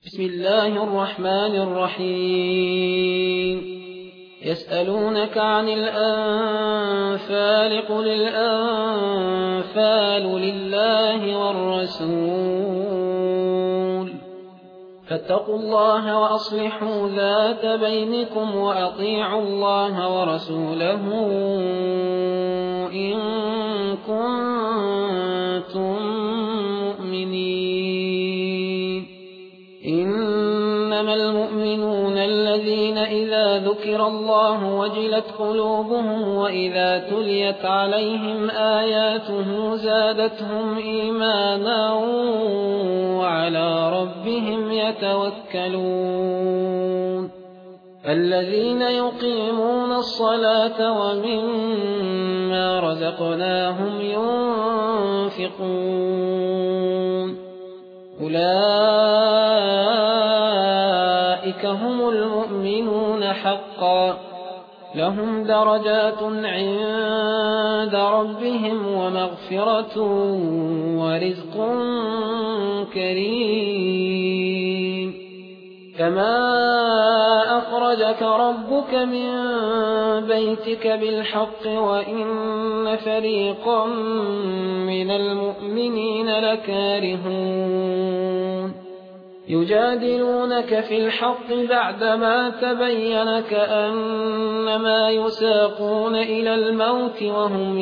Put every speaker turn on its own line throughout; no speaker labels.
بسم الله الرحمن الرحيم يسألونك عن الأنفال قل الأنفال لله والرسول فاتقوا الله وأصلحوا ذات بينكم وأطيعوا الله ورسوله إن كنتم مؤمنين إنما المؤمنون الذين إذا ذكر الله وجلت قلوبهم وإذا تليت عليهم آياته زادتهم إيمانا وعلى ربهم يتوكلون الذين يقيمون الصلاة ومما رزقناهم ينفقون أولئك هم المؤمنون حقا لهم درجات عند ربهم ومغفرة ورزق كريم كما أخرجك ربك من بيتك بالحق وإن فريقا من المؤمنين لكارهون يجادلونك في الحق بعدما تبين كأنما يساقون إلى الموت وهم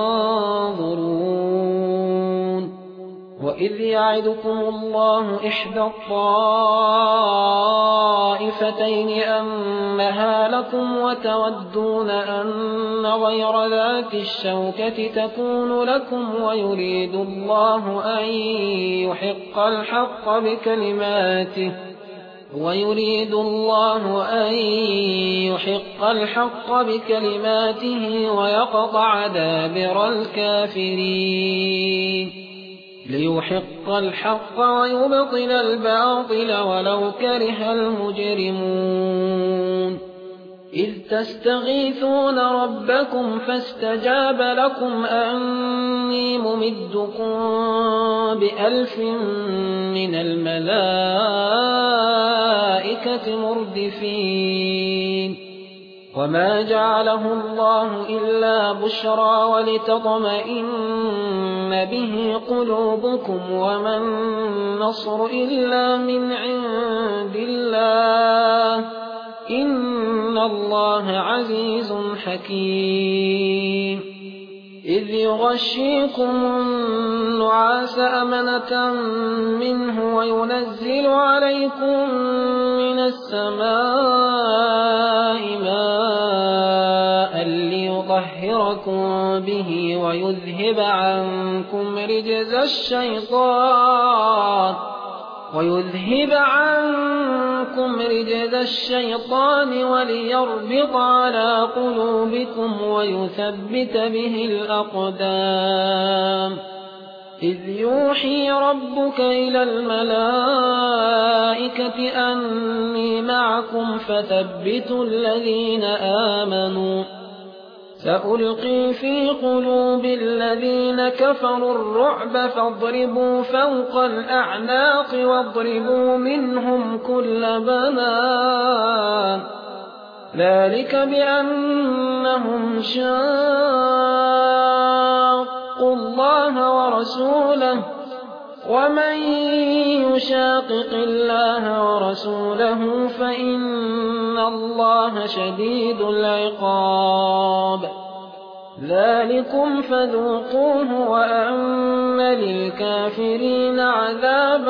ينظرون وإذ يعدكم الله إحدى الطائفتين أنها لكم وتودون أن غير ذات الشوكة تكون لكم ويريد الله أن يحق الحق بكلماته ويقطع دابر الكافرين ليحق الحق ويبطل الباطل ولو كره المجرمون إذ تستغيثون ربكم فاستجاب لكم أني ممدكم ب1000 من الملائكة مردفين وما جعله الله إلا بشرى ولتطمئن به قلوبكم وما النصر إلا من عند الله إن الله عزيز حكيم إذ يغشيكم النعاس أمنة منه وينزل عليكم من السماء ماء ليطهركم به ويذهب عنكم رجز الشيطان وليربط على قلوبكم ويثبت به الأقدام إذ يوحي ربك إلى الملائكة أني معكم فثبتوا الذين آمنوا سألقي في قلوب الذين كفروا الرعب فاضربوا فوق الأعناق واضربوا منهم كل بنان ذلك بأنهم شاقوا الله ورسوله ومن يشاقق الله ورسوله فإن الله شديد العقاب ذلكم فذوقوه وأن للكافرين عذاب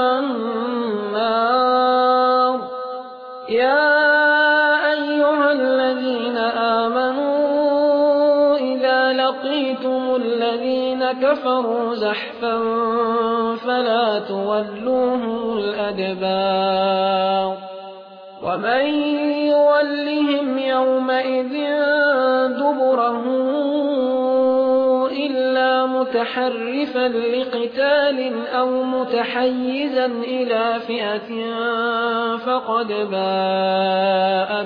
النار يا أيها الذين آمنوا إذا لقيتم الذين كفروا زحفا فلا تولوهم الأدبار ومن يولهم يومئذ دبره إلا متحرفا لقتال أو متحيزا إلى فئة فقد باء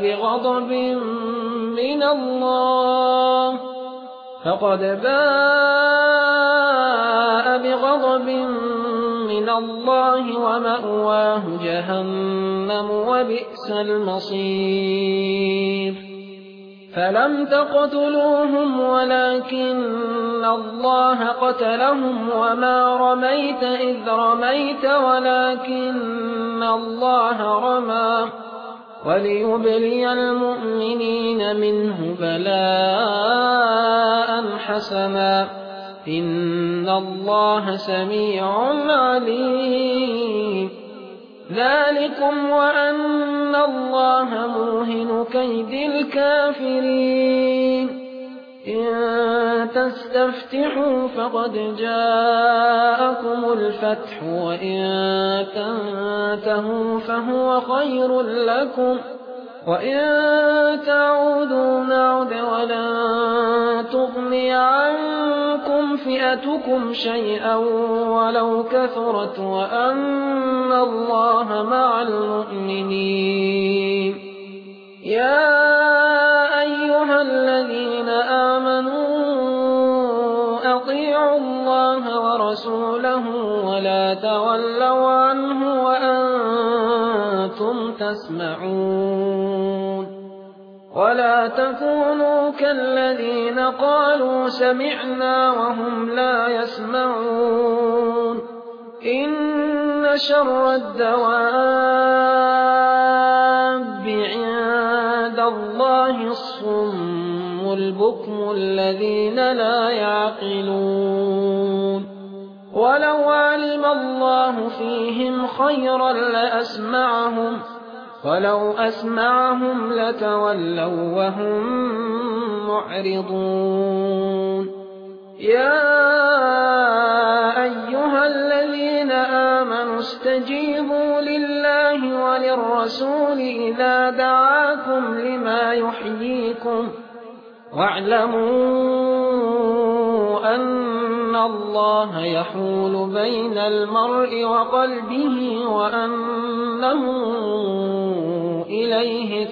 بغضب من الله ومأواه جهنم وبئس المصير فلم تقتلوهم ولكن الله قتلهم وما رميت إذ رميت ولكن الله رمى وليبلي المؤمنين منه بلاء حسنا إن الله سميع عليم ذلكم وأن الله موهن كيد الكافرين إن تستفتحوا فقد جاءكم الفتح وإن تنتهوا فهو خير لكم وإن تعودوا نعد ولن تغني عنكم فئتكم شيئا ولو كثرت وأن الله مع المؤمنين يا أيها الذين آمنوا أطيعوا الله ورسوله ولا تولوا عنه وأنتم تسمعون ولا تكونوا كالذين قالوا سمعنا وهم لا يسمعون إن شر الدواب عند الله الصم البكم الذين لا يعقلون ولو علم الله فيهم خيرا لأسمعهم ولو أسمعهم لتولوا وهم معرضون يا أيها الذين آمنوا استجيبوا لله وللرسول إذا دعاكم لما يحييكم واعلموا أن الله يحول بين المرء وقلبه وأنه إليه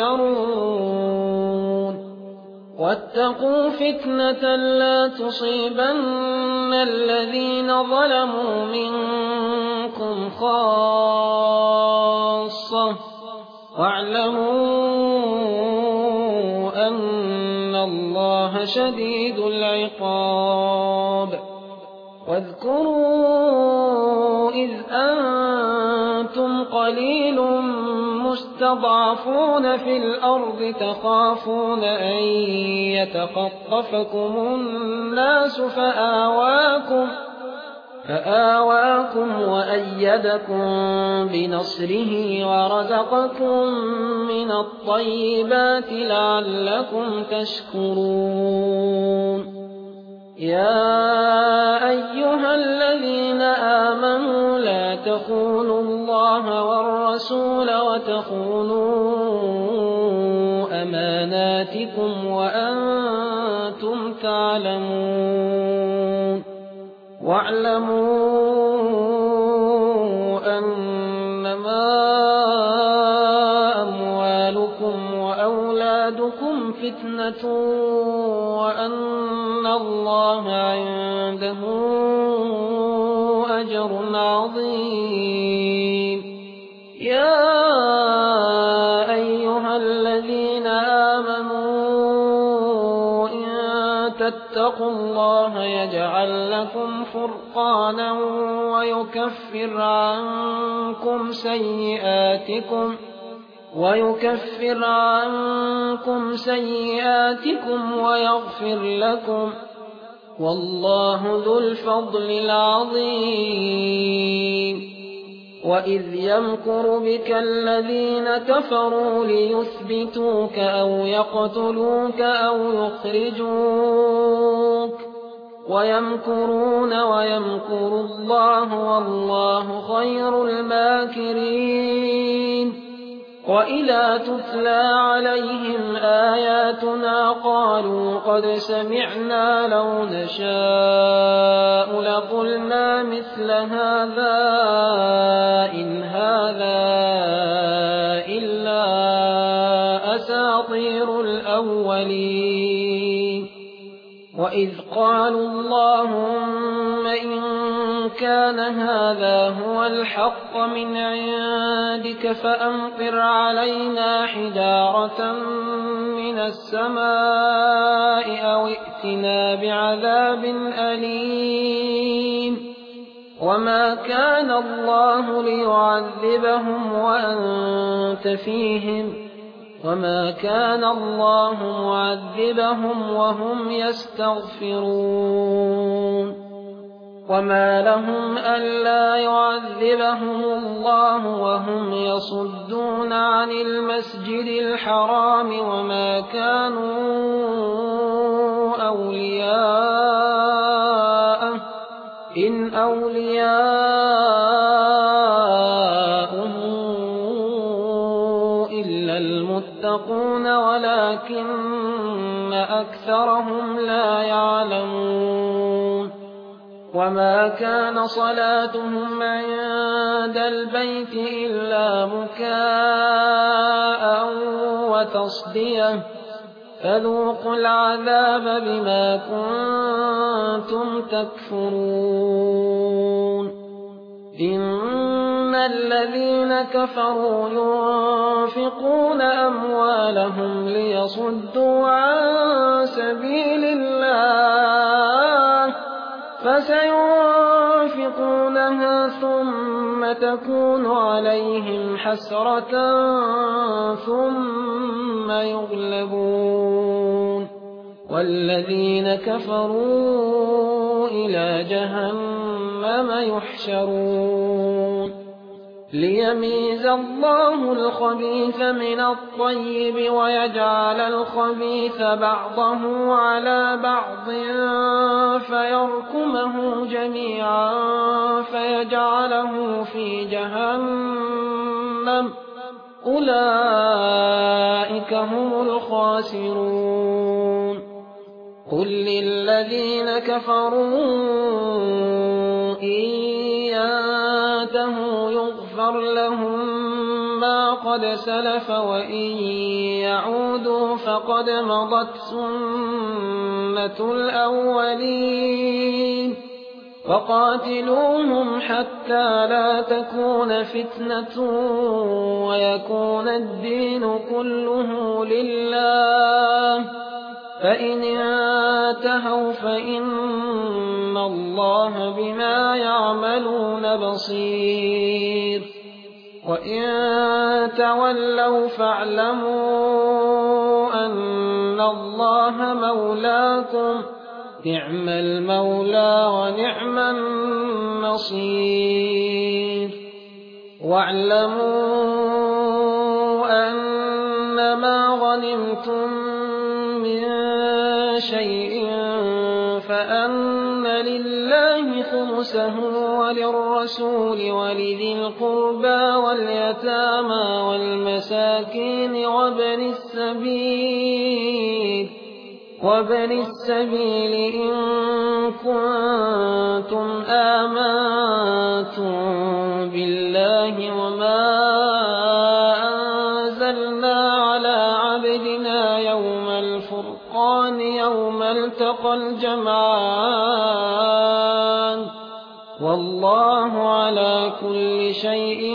تحشرون واتقوا فتنة لا تصيبن الذين ظلموا منكم خاصة واعلموا أن الله شديد العقاب واذكروا إذ أنتم قليل مستضعفون في الأرض تخافون أن يتخطفكم الناس فآواكم وأيدكم بنصره ورزقكم من الطيبات لعلكم تشكرون يا أيها الذين آمنوا لا تخونوا الله والرسول وتخونوا أماناتكم وأنتم تعلمون واعلموا أنما أموالكم وأولادكم فتنة وأن الله عنده أجر عظيم يا أيها الذين آمنوا إن تتقوا الله يجعل لكم فرقانا ويكفر عنكم سيئاتكم ويغفر لكم والله ذو الفضل العظيم وإذ يمكر بك الذين كفروا ليثبتوك أو يقتلوك أو يخرجوك ويمكرون ويمكر الله والله خير الماكرين وإذا تتلى عليهم آياتنا قالوا قد سمعنا لو نشاء لقلنا مثل هذا إن هذا إلا أساطير الأولين وإذ قالوا اللهم إن كان كان هذا هو الحق من عندك فأمطر علينا حجارة من السماء أو ائتنا بعذاب أليم وما كان الله ليعذبهم وأنت فيهم وما كان الله معذبهم وهم يستغفرون وما لهم ألا يعذبهم الله وهم يصدون عن المسجد الحرام وما كانوا أولياءه إن أولياؤه إلا المتقون ولكن أكثرهم لا يعلمون وما كان صلاتهم عند البيت إلا مكاء وتصدية فذوقوا العذاب بما كنتم تكفرون إن الذين كفروا ينفقون أموالهم ليصدوا عن سبيل الله فسينفقونها ثم تكون عليهم حسرة ثم يغلبون والذين كفروا إلى جهنم يحشرون ليميز الله الخبيث من الطيب ويجعل الخبيث بعضه على بعض فيركمه جميعا فيجعله في جهنم أولئك هم الخاسرون قل للذين كفروا إن ينتهوا يغفر لهم ما قد سلف وإن يعودوا فقد مضت سنة الأولين وقاتلوهم حتى لا تكون فتنة ويكون الدين كله لله فإن انتهوا فإن الله بما يعملون بصير وإن تولوا فاعلموا أن الله مولاكم نعم المولى ونعم النصير واعلموا أن ما غنمتم من شيء فأن لله خمسه وللرسول ولذي القربى واليتامى والمساكين وابن السبيل إن كنتم آمنتم بالله وما أنزلنا على عبدنا يوم الفرقان يوم التقى الجمعان والله على كل شيء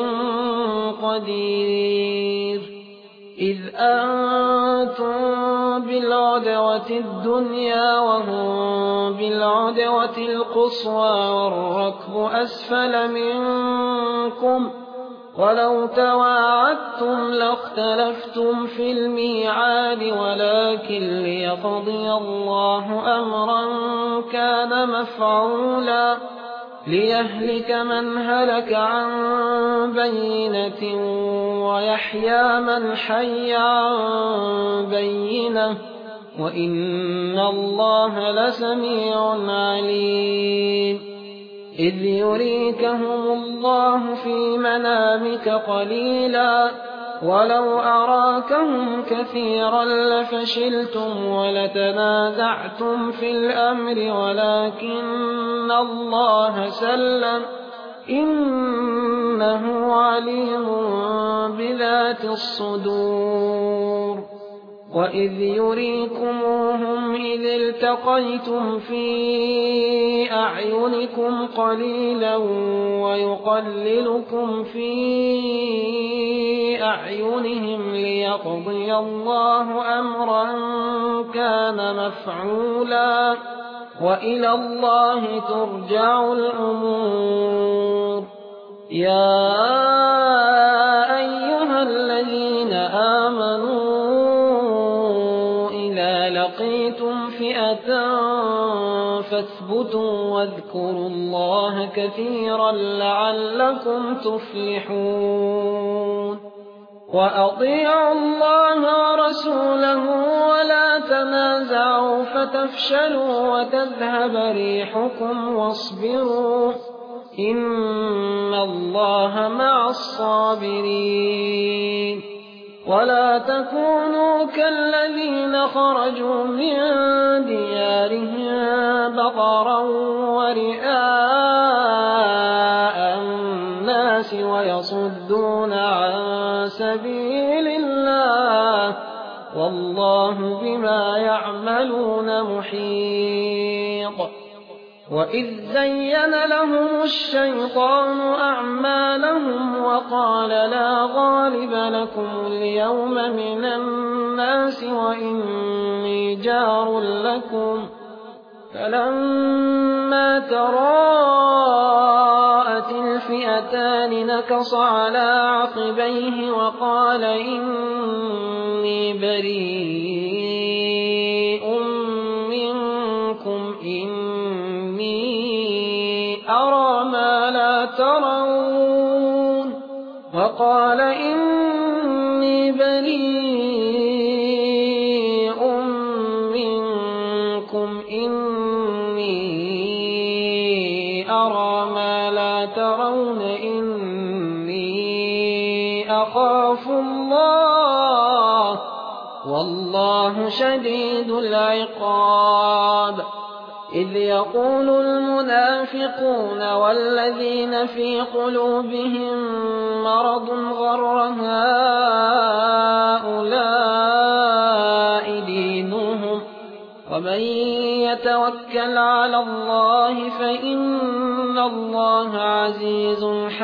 قدير إذ أنتم بالعدوة الدنيا وهم بالعدوة القصوى والركب أسفل منكم ولو تواعدتم لاختلفتم في الميعاد ولكن ليقضي الله أمرا كان مفعولا ليهلك من هلك عن بينة ويحيى من حي عن بينة وإن الله لسميع عليم إذ يريكهم الله في منامك قليلا ولو أراكهم كثيرا لفشلتم ولتنازعتم في الأمر ولكن الله سلم إنه عليم بذات الصدور وإذ يريكموهم إذ التقيتم في أعينكم قليلا ويقللكم في أعينهم ليقضي الله أمرا كان مفعولا وإلى الله ترجع الأمور. يا أيها الذين آمنوا إذا لقيتم فئة فاثبتوا واذكروا الله كثيرا لعلكم تفلحون. وأطيعوا الله ورسوله ولا تنازعوا فتفشلوا وتذهب ريحكم واصبروا إن الله مع الصابرين. ولا تكونوا كالذين خرجوا من ديارهم بطرا ورئاء الناس ويصدون عن سبيل الله والله بما يعملون محيط. وإذ زين لهم الشيطان أعمالهم وقال لا غالب لكم اليوم من الناس وإني جار لكم فلما تراءت الفئتان نكص على عقبيه وقال إني بريء منكم أرى ما لا ترون وقال إني بريء منكم أرى ما لا ترون إني أخاف الله والله شديد العقاب. إذ يقول المنافقون والذين في قلوبهم مرض غر هؤلاء دينهم ومن يتوكل على الله فإن الله عزيز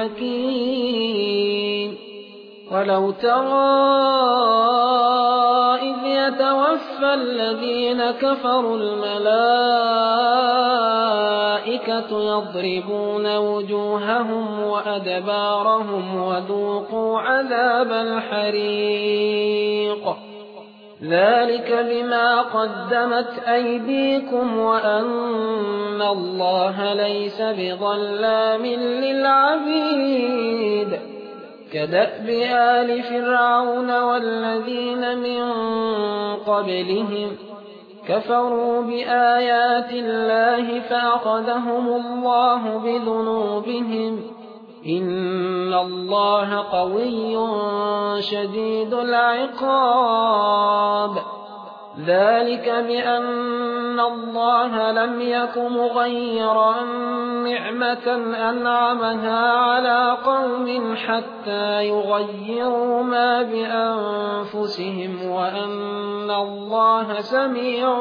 حكيم. ولو ترى إذ يتوفى الذين كفروا الملائكة يضربون وجوههم وأدبارهم وذوقوا عذاب الحريق ذلك بما قدمت أيديكم وأن الله ليس بظلام للعبيد. كدأب آل فرعون والذين من قبلهم كفروا بآيات الله فأخذهم الله بذنوبهم إن الله قوي شديد العقاب. ذلك بأن الله لم يك مغيرا نعمة أنعمها على قوم حتى يغيروا ما بأنفسهم وأن الله سميع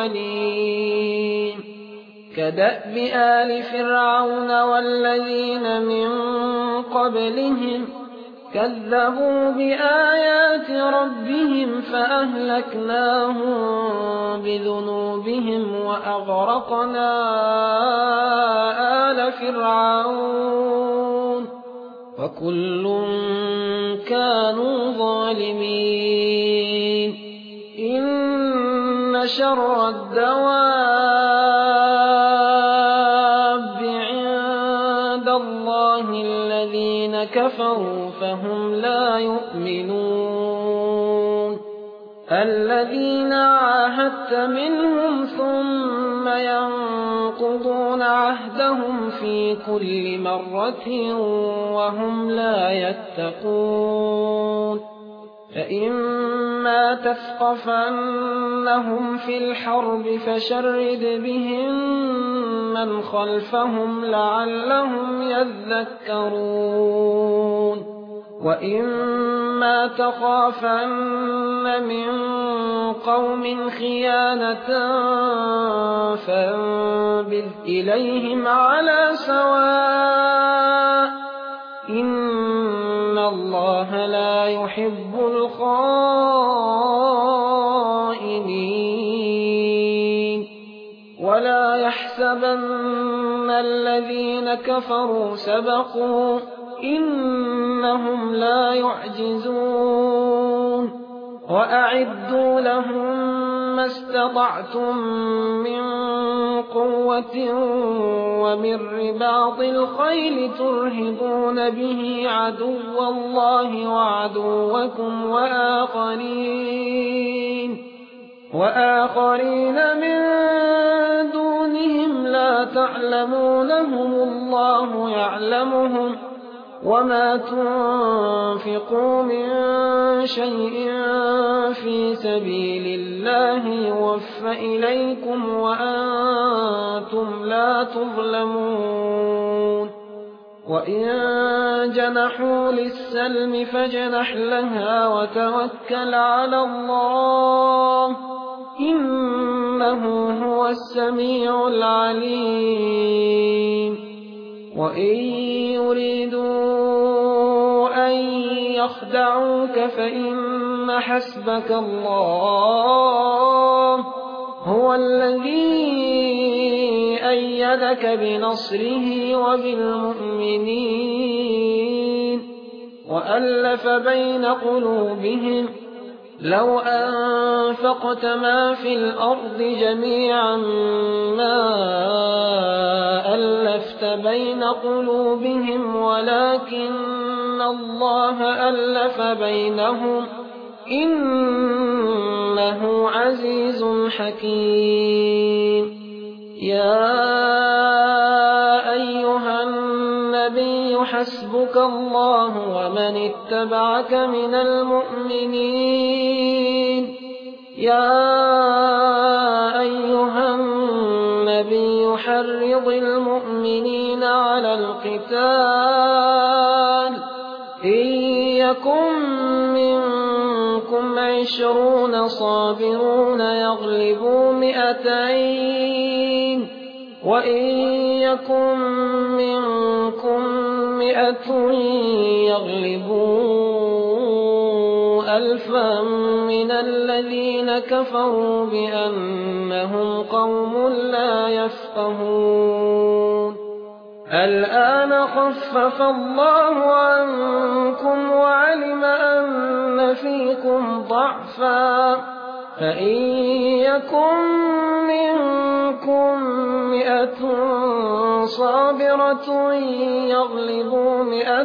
عليم. كدأب آل فرعون والذين من قبلهم كذبوا بآيات ربهم فأهلكناهم بذنوبهم وأغرقنا آل فرعون وكل كانوا ظالمين. إن شر الدواب عند الله الذين كفروا فهم لا يؤمنون. الذين عاهدت منهم ثم ينقضون عهدهم في كل مرة وهم لا يتقون. فإما تثقفنهم في الحرب فشرد بهم من خلفهم لعلهم يذكرون. وإما وإما تخافن من قوم خيانة فانبذ إليهم على سواء إن الله لا يحب الخائنين ولا يحسبن الذين كفروا سبقوا إنهم لا يعجزون وأعدوا لهم ما استطعتم من قوة ومن رباط الخيل ترهبون به عدو الله وعدوكم وآخرين من دونهم لا تعلمونهم الله يعلمهم وما تنفقوا من شيء في سبيل الله يوفى إليكم وأنتم لا تظلمون وإن جنحوا للسلم فاجنح لها وتوكل على الله إنه هو السميع العليم وإن يريدوا أن يخدعوك فإن حسبك الله هو الذي أيدك بنصره وبالمؤمنين وألف بين قلوبهم لو أنفقت ما في الأرض جميعا ما ألفت بين قلوبهم ولكن الله ألف بينهم إنه عزيز حكيم يا أيها النبي حسبك الله ومن اتبعك من المؤمنين يا أيها النبي حرض المؤمنين على القتال إن يكن منكم 20 صابرون يغلبوا 200 وإن يكن منكم 100 يغلبوا 1000 من الذين كفروا بأنهم قوم لا يفقهون الآن خفف الله عنكم وعلم أن فيكم ضعفا فإن يكن منكم 100 صابرة يغلبوا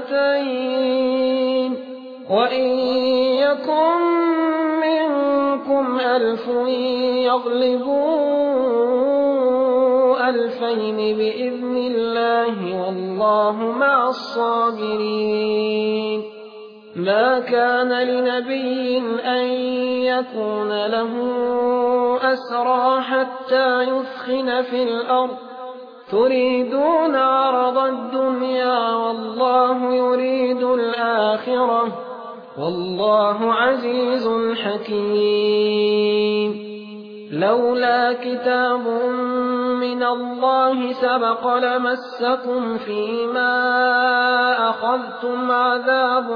200 وإن يكن منكم 1000 يغلبوا 2000 بإذن الله والله مع الصابرين ما كان لنبي أن يكون له أسرى حتى يثخن في الأرض تريدون عرض الدنيا والله يريد الآخرة والله عزيز حكيم لولا كتاب من الله سبق لمسكم فيما أخذتم عذاب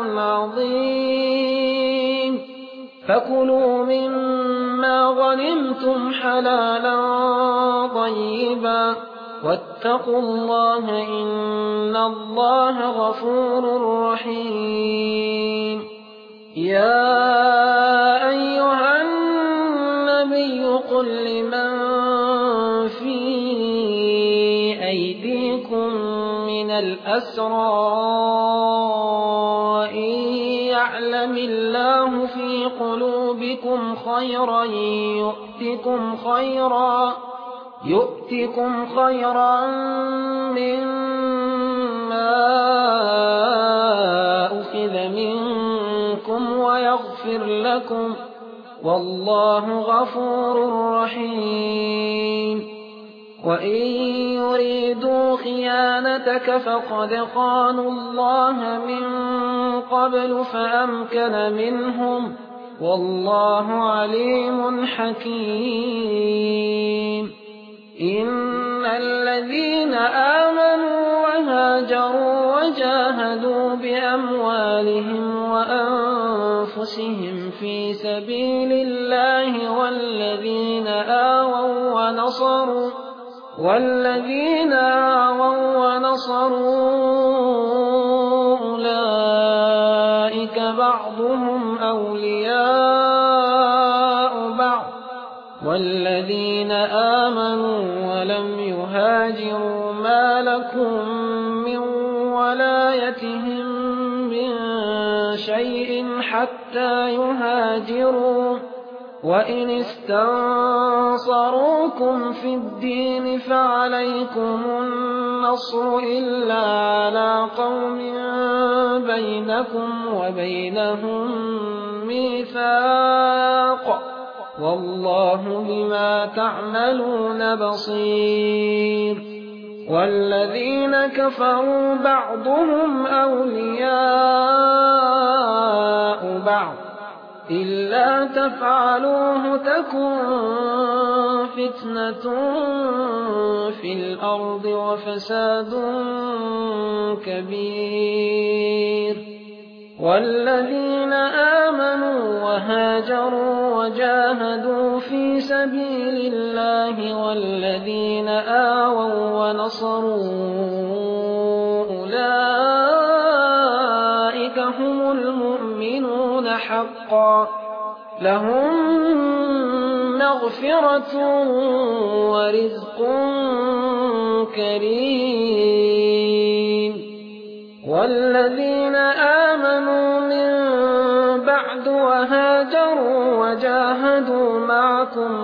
عظيم فكلوا مما غنمتم حلالا طيبا واتقوا الله إن الله غفور رحيم يا أيها النبي قل لمن في أيديكم من الأسرى إن يعلم الله في قلوبكم خيرا يؤتكم خيرا مما أخذ منكم ويغفر لكم والله غفور رحيم وإن يريدوا خيانتك فقد خانوا الله من قبل فأمكن منهم والله عليم حكيم إن الذين آمنوا وهاجروا وجاهدوا بأموالهم وأنفسهم في سبيل الله والذين آووا ونصروا أولئك بعضهم أولياء بعض والذين آمنوا ولم يهاجروا ما لكم من ولايتهم من شيء حتى يهاجروا وإن استنصروكم في الدين فعليكم النصر إلا على قوم بينكم وبينهم ميثاق والله بما تعملون بصير والذين كفروا بعضهم أولياء بعض إلا تفعلوه تكن فتنة في الأرض وفساد كبير والذين آمنوا وهاجروا وجاهدوا في سبيل الله والذين آووا ونصروا أولئك هم المؤمنون حقا لهم مغفرة ورزق كريم والذين آمنوا من بعد وهاجروا وجاهدوا معكم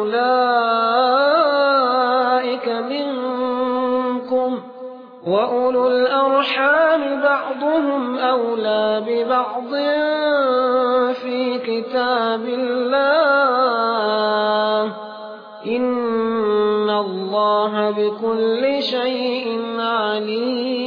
فأولئك منكم وأولو الأرحام بعضهم أولى ببعض في كتاب الله إن الله بكل شيء عليم